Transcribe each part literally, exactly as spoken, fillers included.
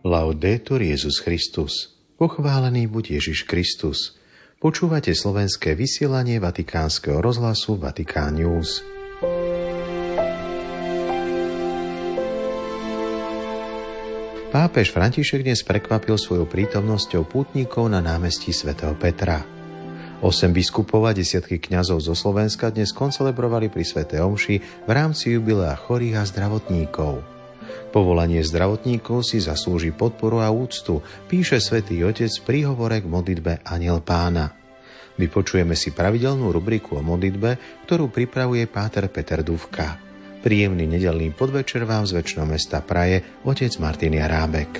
Laudetur Jesus Christus. Pochválený buď Ježiš Kristus. Počúvate slovenské vysielanie Vatikánskeho rozhlasu Vatikán News. Pápež František dnes prekvapil svojou prítomnosťou pútnikov na námestí svätého Petra. Osem biskupov a desiatky kňazov zo Slovenska dnes koncelebrovali pri svätej omši v rámci jubilea chorých a zdravotníkov. Povolanie zdravotníkov si zaslúži podporu a úctu, píše svätý Otec v príhovore k modlitbe Anjel Pána. Vypočujeme si pravidelnú rubriku o modlitbe, ktorú pripravuje páter Peter Dufka. Príjemný nedeľný podvečer vám z večného mesta praje otec Martin Jarábek.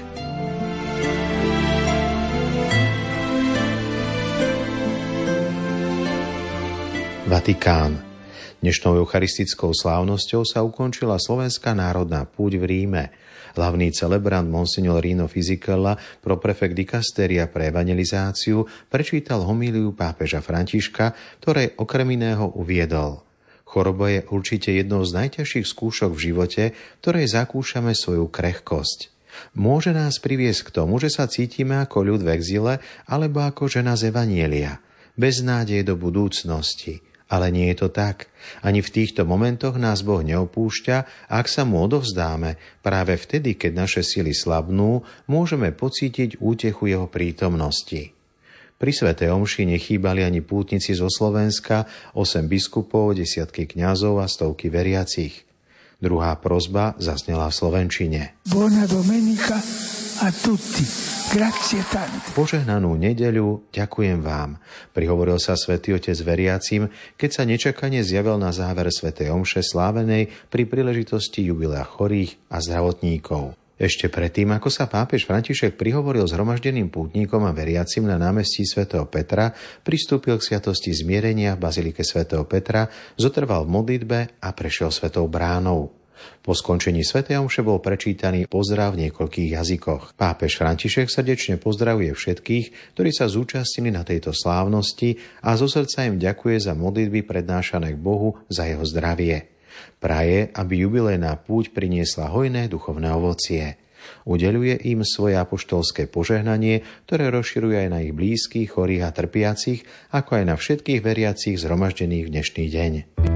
Vatikán. Dnešnou eucharistickou slávnosťou sa ukončila Slovenská národná púť v Ríme. Hlavný celebrant Monsignor Rino Fisichella, proprefekt dikasteria pre evangelizáciu, prečítal homíliu pápeža Františka, ktorej okrem iného uviedol: Choroba je určite jednou z najťažších skúšok v živote, ktorej zakúšame svoju krehkosť. Môže nás priviesť k tomu, že sa cítime ako ľud v exile alebo ako žena z evanjelia, bez nádeje do budúcnosti. Ale nie je to tak. Ani v týchto momentoch nás Boh neopúšťa, a ak sa mu odovzdáme, práve vtedy, keď naše sily slabnú, môžeme pocítiť útechu jeho prítomnosti. Pri svätej omši nechýbali ani pútnici zo Slovenska, osem biskupov, desiatky kňazov a stovky veriacich. Druhá prosba zaznela v slovenčine. Buona domenica a tutti. Grazie tante. Požehnanú nedeľu, ďakujem vám, prihovoril sa svätý Otec veriacim, keď sa nečakane zjavil na záver svätej omše slávenej pri príležitosti jubilea chorých a zdravotníkov. Ešte predtým, ako sa pápež František prihovoril zhromaždeným pútnikom a veriacim na námestí svätého Petra, pristúpil k sviatosti zmierenia v bazilike svätého Petra, zotrval v modlitbe a prešiel svätou bránou. Po skončení svätej omše bol prečítaný pozdrav v niekoľkých jazykoch. Pápež František srdečne pozdravuje všetkých, ktorí sa zúčastnili na tejto slávnosti, a zo srdca im ďakuje za modlitby prednášané k Bohu za jeho zdravie. Praje, aby jubilejná púť priniesla hojné duchovné ovocie. Udeľuje im svoje apoštolské požehnanie, ktoré rozširuje aj na ich blízkych, chorých a trpiacich, ako aj na všetkých veriacich zhromaždených v dnešný deň.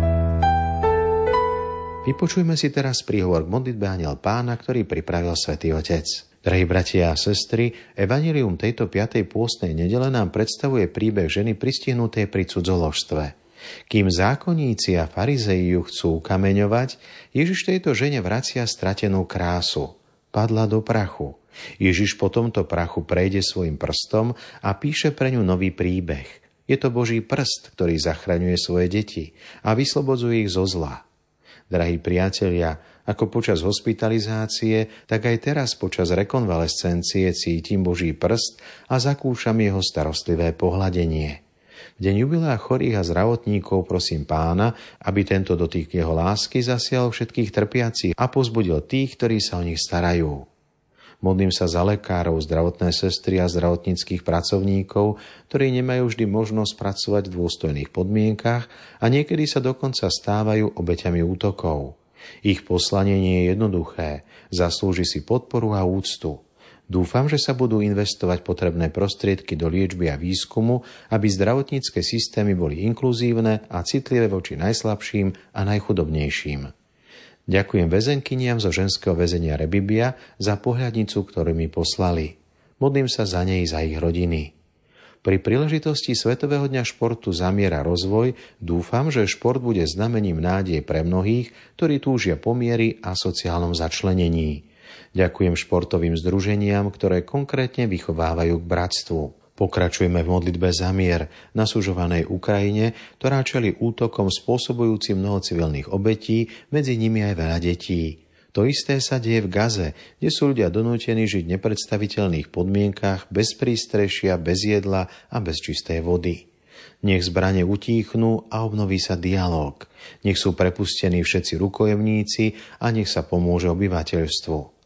Vypočujme si teraz príhovor k modlitbe Anjel Pána, ktorý pripravil svätý Otec. Drahí bratia a sestry, evanjelium tejto piatej pôstnej nedele nám predstavuje príbeh ženy pristihnutej pri cudzoložstve. Kým zákonníci a farizei ju chcú kameňovať, Ježiš tejto žene vracia stratenú krásu. Padla do prachu. Ježiš po tomto prachu prejde svojim prstom a píše pre ňu nový príbeh. Je to Boží prst, ktorý zachraňuje svoje deti a vyslobodzuje ich zo zla. Drahí priatelia, ako počas hospitalizácie, tak aj teraz počas rekonvalescencie cítim Boží prst a zakúšam jeho starostlivé pohľadenie. V deň jubilea chorých a zdravotníkov prosím Pána, aby tento dotyk jeho lásky zasial všetkých trpiacich a povzbudil tých, ktorí sa o nich starajú. Modlím sa za lekárov, zdravotné sestry a zdravotníckych pracovníkov, ktorí nemajú vždy možnosť pracovať v dôstojných podmienkach a niekedy sa dokonca stávajú obeťami útokov. Ich poslanie nie je jednoduché, zaslúži si podporu a úctu. Dúfam, že sa budú investovať potrebné prostriedky do liečby a výskumu, aby zdravotnícke systémy boli inkluzívne a citlivé voči najslabším a najchudobnejším. Ďakujem väzenkyniam zo ženského väzenia Rebibia za pohľadnicu, ktorú mi poslali. Modlím sa za nej i za ich rodiny. Pri príležitosti Svetového dňa športu za mier a rozvoj dúfam, že šport bude znamením nádeje pre mnohých, ktorí túžia po mieri a sociálnom začlenení. Ďakujem športovým združeniam, ktoré konkrétne vychovávajú k bratstvu. Pokračujeme v modlitbe za mier na sužovanej Ukrajine, ktorá čelí útokom spôsobujúcim mnoho civilných obetí, medzi nimi aj veľa detí. To isté sa deje v Gaze, kde sú ľudia donútení žiť v nepredstaviteľných podmienkach, bez prístrešia, bez jedla a bez čistej vody. Nech zbrane utíchnú a obnoví sa dialóg. Nech sú prepustení všetci rukojemníci a nech sa pomôže obyvateľstvu.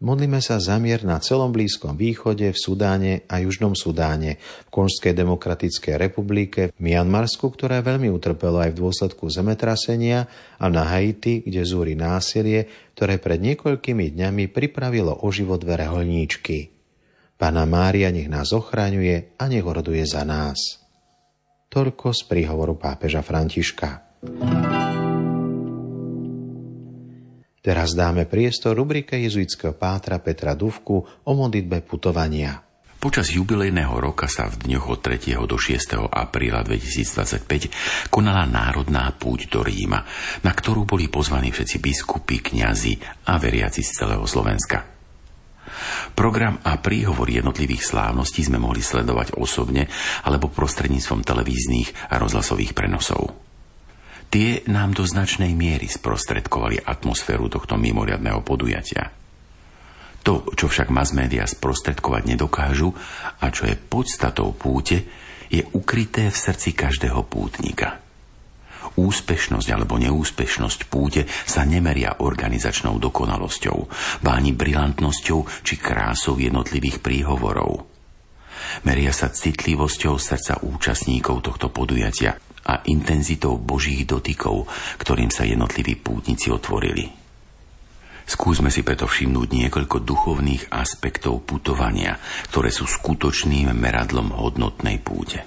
Modlíme sa za mier na celom Blízkom východe, v Sudáne a Južnom Sudáne, v Konžskej demokratickej republike, v Mianmarsku, ktoré veľmi utrpelo aj v dôsledku zemetrasenia, a na Haiti, kde zúri násilie, ktoré pred niekoľkými dňami pripravilo o život dve rehoľníčky. Panna Mária nech nás ochraňuje a nech oroduje za nás. Toľko z príhovoru pápeža Františka. Teraz dáme priestor rubrike jezuitského pátra Petra Dufku o modlitbe putovania. Počas jubilejného roka sa v dňoch od tretieho do šiesteho apríla dvetisícdvadsaťpäť konala národná púť do Ríma, na ktorú boli pozvaní všetci biskupy, kňazi a veriaci z celého Slovenska. Program a príhovory jednotlivých slávností sme mohli sledovať osobne alebo prostredníctvom televíznych a rozhlasových prenosov. Tie nám do značnej miery sprostredkovali atmosféru tohto mimoriadneho podujatia. To, čo však mass média sprostredkovať nedokážu a čo je podstatou púte, je ukryté v srdci každého pútnika. Úspešnosť alebo neúspešnosť púte sa nemeria organizačnou dokonalosťou, ba ani brilantnosťou či krásou jednotlivých príhovorov. Meria sa citlivosťou srdca účastníkov tohto podujatia a intenzitou Božích dotykov, ktorým sa jednotliví pútnici otvorili. Skúsme si preto všimnúť niekoľko duchovných aspektov putovania, ktoré sú skutočným meradlom hodnotnej púte.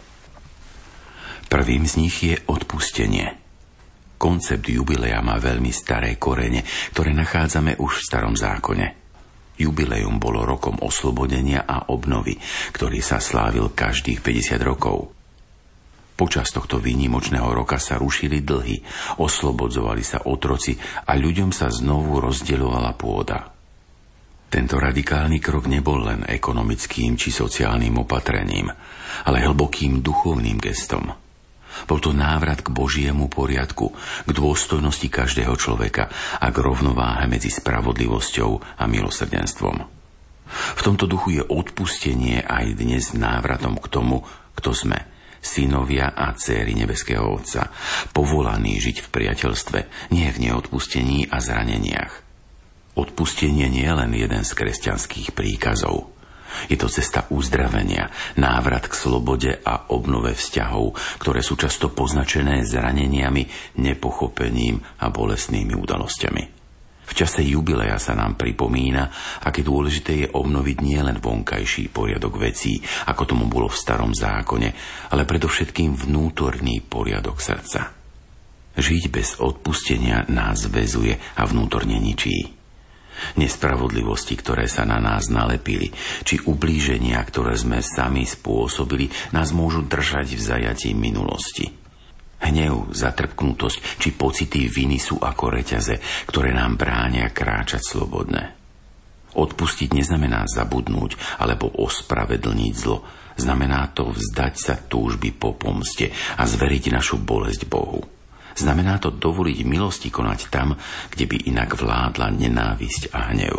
Prvým z nich je odpustenie. Koncept jubilea má veľmi staré korene, ktoré nachádzame už v Starom zákone. Jubileum bolo rokom oslobodenia a obnovy, ktorý sa slávil každých päťdesiat rokov. Počas tohto výnimočného roka sa rušili dlhy, oslobodzovali sa otroci a ľuďom sa znovu rozdeľovala pôda. Tento radikálny krok nebol len ekonomickým či sociálnym opatrením, ale hlbokým duchovným gestom. Bol to návrat k Božiemu poriadku, k dôstojnosti každého človeka a k rovnováhe medzi spravodlivosťou a milosrdenstvom. V tomto duchu je odpustenie aj dnes návratom k tomu, kto sme, synovia a dcéry nebeského Otca, povolaní žiť v priateľstve, nie v neodpustení a zraneniach. Odpustenie nie je len jeden z kresťanských príkazov. Je to cesta uzdravenia, návrat k slobode a obnove vzťahov, ktoré sú často poznačené zraneniami, nepochopením a bolestnými udalosťami. V čase jubilea sa nám pripomína, aké dôležité je obnoviť nielen vonkajší poriadok vecí, ako tomu bolo v Starom zákone, ale predovšetkým vnútorný poriadok srdca. Žiť bez odpustenia nás väzuje a vnútorne ničí. Nespravodlivosti, ktoré sa na nás nalepili, či ublíženia, ktoré sme sami spôsobili, nás môžu držať v zajatí minulosti. Hnev, zatrpknutosť či pocity viny sú ako reťaze, ktoré nám bránia kráčať slobodne. Odpustiť neznamená zabudnúť alebo ospravedlniť zlo. Znamená to vzdať sa túžby po pomste a zveriť našu bolesť Bohu. Znamená to dovoliť milosti konať tam, kde by inak vládla nenávisť a hnev.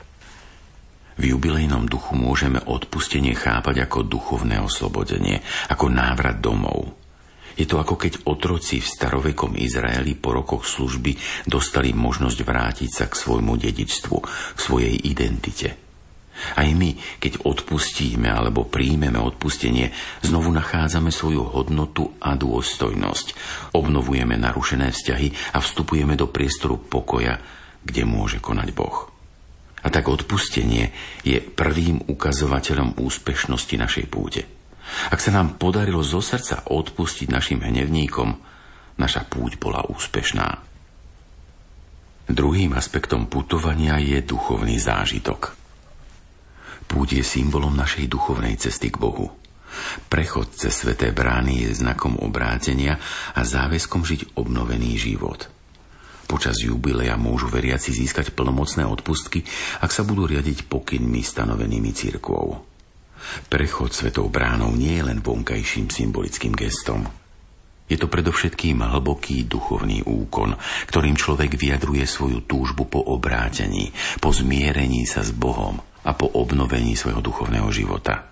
V jubilejnom duchu môžeme odpustenie chápať ako duchovné oslobodenie, ako návrat domov. Je to ako keď otroci v starovekom Izraeli po rokoch služby dostali možnosť vrátiť sa k svojmu dedičstvu, k svojej identite. Aj my, keď odpustíme alebo príjmeme odpustenie, znovu nachádzame svoju hodnotu a dôstojnosť. Obnovujeme narušené vzťahy a vstupujeme do priestoru pokoja, kde môže konať Boh. A tak odpustenie je prvým ukazovateľom úspešnosti našej púte. Ak sa nám podarilo zo srdca odpustiť našim hnevníkom, naša púť bola úspešná. Druhým aspektom putovania je duchovný zážitok. Púť je symbolom našej duchovnej cesty k Bohu. Prechod cez sväté brány je znakom obrátenia a záväzkom žiť obnovený život. Počas jubilea môžu veriaci získať plnomocné odpustky, ak sa budú riadiť pokynmi stanovenými cirkvou. Prechod svätou bránou nie je len vonkajším symbolickým gestom. Je to predovšetkým hlboký duchovný úkon, ktorým človek vyjadruje svoju túžbu po obrátení, po zmierení sa s Bohom a po obnovení svojho duchovného života.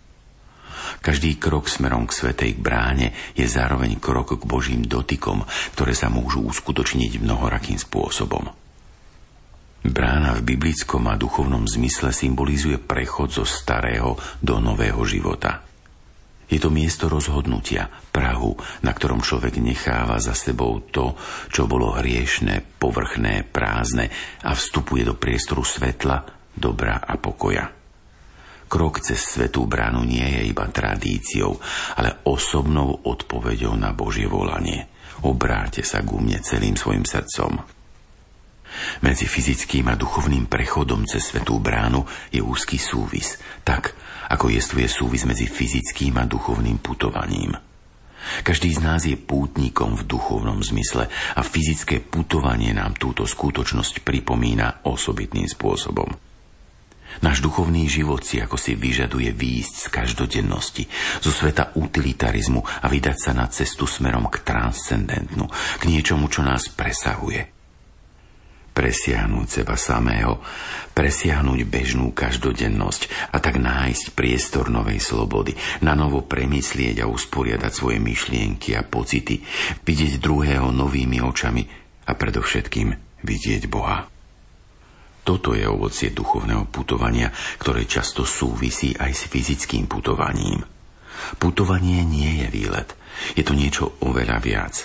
Každý krok smerom k svätej bráne je zároveň krok k Božím dotykom, ktoré sa môžu uskutočniť mnohorakým spôsobom. Brána v biblickom a duchovnom zmysle symbolizuje prechod zo starého do nového života. Je to miesto rozhodnutia, prahu, na ktorom človek necháva za sebou to, čo bolo hriešne, povrchné, prázdne a vstupuje do priestoru svetla, dobra a pokoja. Krok cez svätú bránu nie je iba tradíciou, ale osobnou odpoveďou na Božie volanie. Obráťte sa ku mne celým svojim srdcom. Medzi fyzickým a duchovným prechodom cez svätú bránu je úzky súvis, tak ako jestvuje súvis medzi fyzickým a duchovným putovaním. Každý z nás je pútnikom v duchovnom zmysle a fyzické putovanie nám túto skutočnosť pripomína osobitným spôsobom. Náš duchovný život si ako si vyžaduje výjsť z každodennosti, zo sveta utilitarizmu a vydať sa na cestu smerom k transcendentnu, k niečomu, čo nás presahuje. Presiahnuť seba samého, presiahnuť bežnú každodennosť a tak nájsť priestor novej slobody, na novo premyslieť a usporiadať svoje myšlienky a pocity, vidieť druhého novými očami a predovšetkým vidieť Boha. Toto je ovocie duchovného putovania, ktoré často súvisí aj s fyzickým putovaním. Putovanie nie je výlet, je to niečo oveľa viac.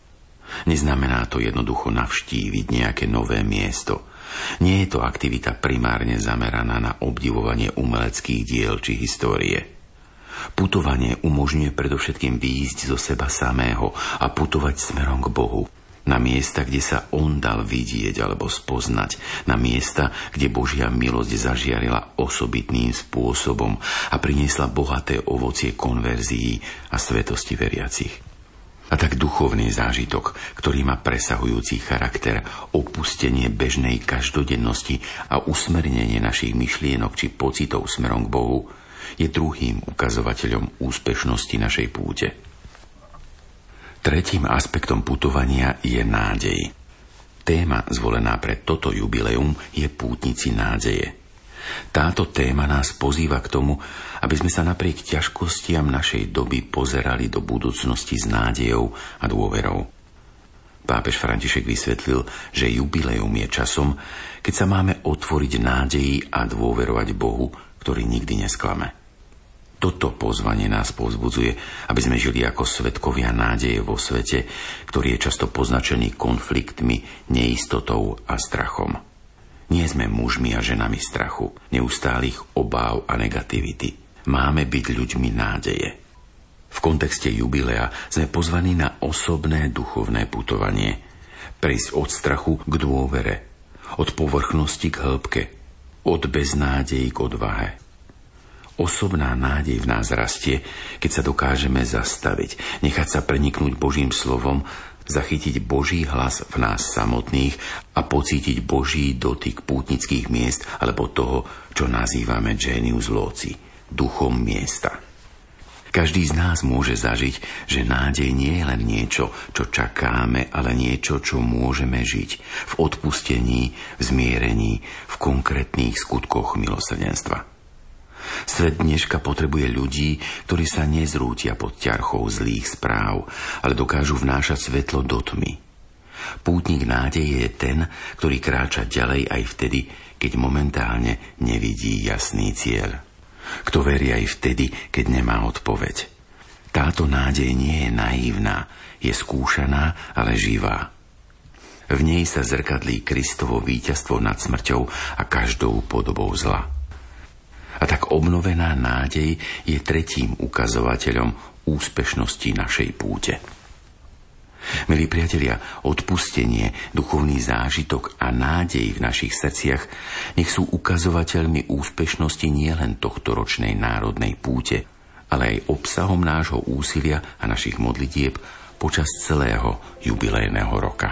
Neznamená to jednoducho navštíviť nejaké nové miesto. Nie je to aktivita primárne zameraná na obdivovanie umeleckých diel či histórie. Putovanie umožňuje predovšetkým výjsť zo seba samého a putovať smerom k Bohu. Na miesta, kde sa On dal vidieť alebo spoznať. Na miesta, kde Božia milosť zažiarila osobitným spôsobom a priniesla bohaté ovocie konverzií a svetosti veriacich. A tak duchovný zážitok, ktorý má presahujúci charakter, opustenie bežnej každodennosti a usmernenie našich myšlienok či pocitov smerom k Bohu, je druhým ukazovateľom úspešnosti našej púte. Tretím aspektom putovania je nádej. Téma zvolená pre toto jubileum je Pútnici nádeje. Táto téma nás pozýva k tomu, aby sme sa napriek ťažkostiam našej doby pozerali do budúcnosti s nádejou a dôverou. Pápež František vysvetlil, že jubileum je časom, keď sa máme otvoriť nádeji a dôverovať Bohu, ktorý nikdy nesklame. Toto pozvanie nás povzbudzuje, aby sme žili ako svedkovia nádeje vo svete, ktorý je často poznačený konfliktmi, neistotou a strachom. Nie sme mužmi a ženami strachu, neustálých obáv a negativity. Máme byť ľuďmi nádeje. V kontexte jubilea sme pozvaní na osobné duchovné putovanie. Prejsť od strachu k dôvere, od povrchnosti k hĺbke, od beznádeji k odvahe. Osobná nádej v nás rastie, keď sa dokážeme zastaviť, nechať sa preniknúť Božím slovom, zachytiť Boží hlas v nás samotných a pocítiť Boží dotyk pútnických miest alebo toho, čo nazývame genius loci, duchom miesta. Každý z nás môže zažiť, že nádej nie je len niečo, čo čakáme, ale niečo, čo môžeme žiť v odpustení, v zmierení, v konkrétnych skutkoch milosrdenstva. Svet dneška potrebuje ľudí, ktorí sa nezrútia pod ťarchou zlých správ, ale dokážu vnášať svetlo do tmy. Pútnik nádeje je ten, ktorý kráča ďalej aj vtedy, keď momentálne nevidí jasný cieľ. Kto verí aj vtedy, keď nemá odpoveď. Táto nádej nie je naivná, je skúšaná, ale živá. V nej sa zrkadlí Kristovo víťazstvo nad smrťou a každou podobou zla. A tak obnovená nádej je tretím ukazovateľom úspešnosti našej púte. Milí priatelia, odpustenie, duchovný zážitok a nádej v našich srdciach nech sú ukazovateľmi úspešnosti nielen tohto ročnej národnej púte, ale aj obsahom nášho úsilia a našich modlitieb počas celého jubilejného roka.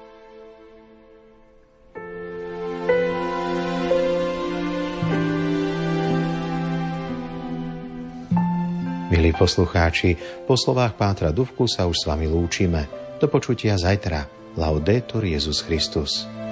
Milí poslucháči, po slovách pátra Dufku sa už s vami lúčime. Do počutia zajtra. Laudetur Jesus Christus.